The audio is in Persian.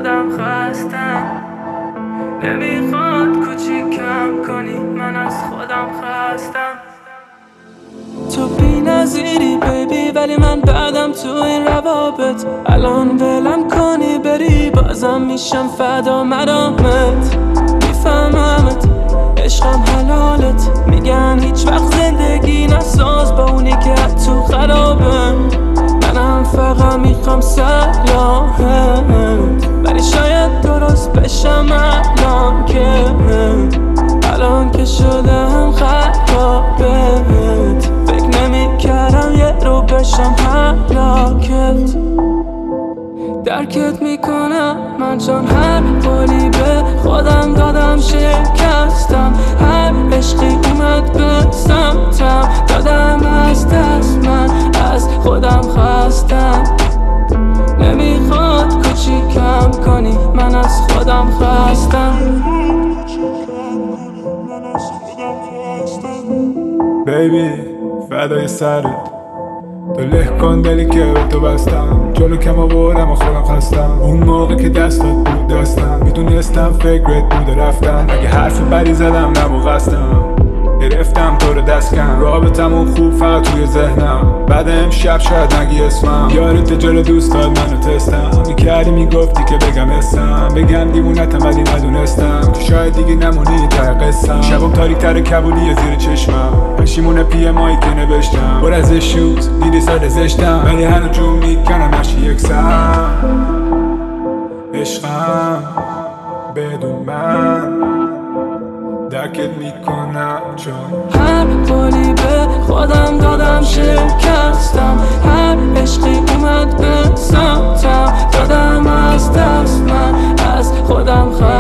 خودم خستم. نمیخواد کوچیکم کنی، من از خودم خستم. تو بی نظیری بیبی، ولی من بعدم تو این روابط. الان ولم کنی بری، بازم میشم فدا مدامت. میفهممت عشقم حلالت، میگن هیچ وقت زندگی نساز با اونی که تو خرابه. منم فقط میخوام سلامت، ولی شاید درست بشم الان که شدم خرابت. فکر نمیکردم یه رو بشم هلاکت. درکت میکنم من چون هر قولی به خودم دادم شکستم. هر عشقی اومد به سمتم، دادم از دست، من از خودم خستم. نمیخواد کوچیکم کنی، من از خودم خستم. بیبی فدای سرت، تو له کن دلی که به تو بستم. جلو کم آوردم و خودم خستم. اون موقع که دستات بود دستم، میدونستم فکرت بوده رفتم. اگه حرف بدی زدم نبود قصدم، گرفتم تو رو دست کم. رابطمون خوب فقط توی ذهنم، بعد امشب شاید نگی اسمم. یارت جلو دوستات منو تستم، میکردی میگفتی که بگم اسم. بگم دیوونتم ولی ندونستم که شاید دیگه نمونی ته قصم. شبم تاریک تر کبولی زیر چشمم، پشیمون PMI که نوشتم. پر از شوز دیدی سر زشتم، ولی هنو جون میکنم هرچی یکسم. عشقم بدون من درکت میکنم چون هر قولی به خودم دادم شکستم. هر عشقی اومد به سمتم، دادم از دست، من از خودم